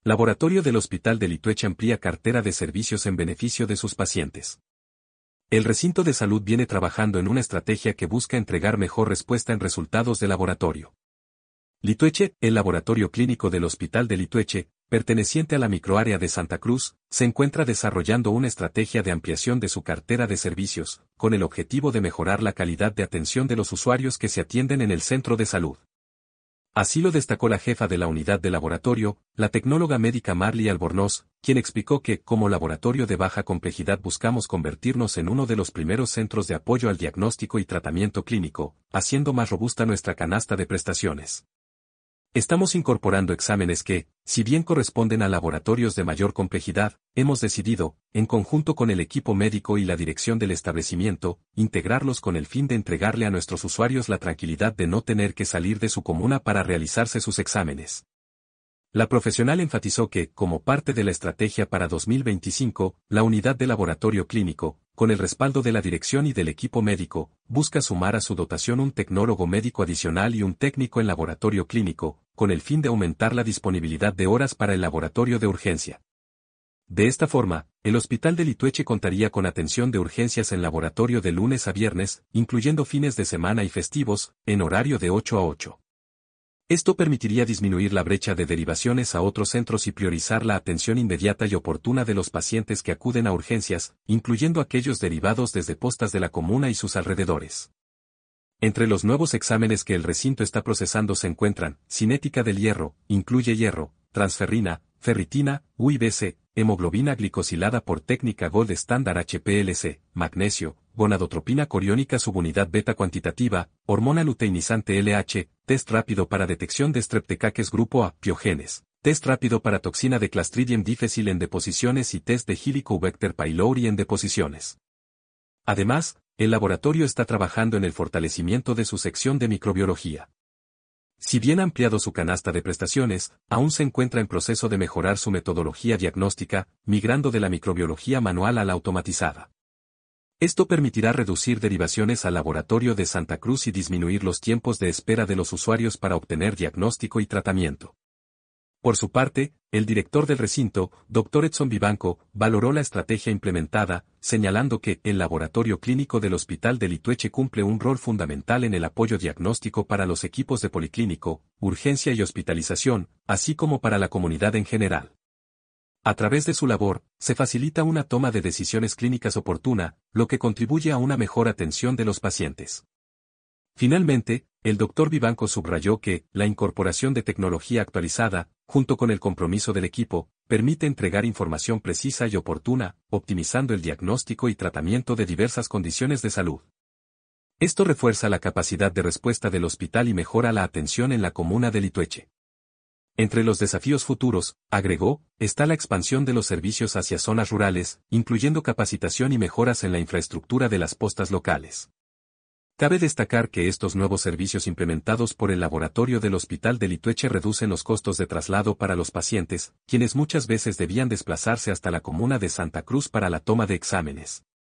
Laboratorio del Hospital de Litueche amplía cartera de servicios en beneficio de sus pacientes. El recinto de salud viene trabajando en una estrategia que busca entregar mejor respuesta en resultados de laboratorio. Litueche, el laboratorio clínico del Hospital de Litueche, perteneciente a la microárea de Santa Cruz, se encuentra desarrollando una estrategia de ampliación de su cartera de servicios, con el objetivo de mejorar la calidad de atención de los usuarios que se atienden en el centro de salud. Así lo destacó la jefa de la unidad de laboratorio, la tecnóloga médica Marly Albornoz, quien explicó que, como laboratorio de baja complejidad buscamos convertirnos en uno de los primeros centros de apoyo al diagnóstico y tratamiento clínico, haciendo más robusta nuestra canasta de prestaciones. Estamos incorporando exámenes que, si bien corresponden a laboratorios de mayor complejidad, hemos decidido, en conjunto con el equipo médico y la dirección del establecimiento, integrarlos con el fin de entregarle a nuestros usuarios la tranquilidad de no tener que salir de su comuna para realizarse sus exámenes. La profesional enfatizó que, como parte de la estrategia para 2025, la unidad de laboratorio clínico, con el respaldo de la dirección y del equipo médico, busca sumar a su dotación un tecnólogo médico adicional y un técnico en laboratorio clínico, con el fin de aumentar la disponibilidad de horas para el laboratorio de urgencia. De esta forma, el Hospital de Litueche contaría con atención de urgencias en laboratorio de lunes a viernes, incluyendo fines de semana y festivos, en horario de 8 a 8. Esto permitiría disminuir la brecha de derivaciones a otros centros y priorizar la atención inmediata y oportuna de los pacientes que acuden a urgencias, incluyendo aquellos derivados desde postas de la comuna y sus alrededores. Entre los nuevos exámenes que el recinto está procesando se encuentran, cinética del hierro, incluye hierro, transferrina, ferritina, UIBC, hemoglobina glicosilada por técnica Gold Standard HPLC, magnesio, gonadotropina coriónica subunidad beta cuantitativa, hormona luteinizante LH, test rápido para detección de streptococcus grupo A, piogenes, test rápido para toxina de Clostridium difficile en deposiciones y test de Helicobacter pylori en deposiciones. Además, el laboratorio está trabajando en el fortalecimiento de su sección de microbiología. Si bien ha ampliado su canasta de prestaciones, aún se encuentra en proceso de mejorar su metodología diagnóstica, migrando de la microbiología manual a la automatizada. Esto permitirá reducir derivaciones al laboratorio de Santa Cruz y disminuir los tiempos de espera de los usuarios para obtener diagnóstico y tratamiento. Por su parte, el director del recinto, Dr. Edson Vivanco, valoró la estrategia implementada, señalando que el laboratorio clínico del Hospital de Litueche cumple un rol fundamental en el apoyo diagnóstico para los equipos de policlínico, urgencia y hospitalización, así como para la comunidad en general. A través de su labor, se facilita una toma de decisiones clínicas oportuna, lo que contribuye a una mejor atención de los pacientes. Finalmente, el Dr. Vivanco subrayó que la incorporación de tecnología actualizada, junto con el compromiso del equipo, permite entregar información precisa y oportuna, optimizando el diagnóstico y tratamiento de diversas condiciones de salud. Esto refuerza la capacidad de respuesta del hospital y mejora la atención en la comuna de Litueche. Entre los desafíos futuros, agregó, está la expansión de los servicios hacia zonas rurales, incluyendo capacitación y mejoras en la infraestructura de las postas locales. Cabe destacar que estos nuevos servicios implementados por el laboratorio del Hospital de Litueche reducen los costos de traslado para los pacientes, quienes muchas veces debían desplazarse hasta la comuna de Santa Cruz para la toma de exámenes.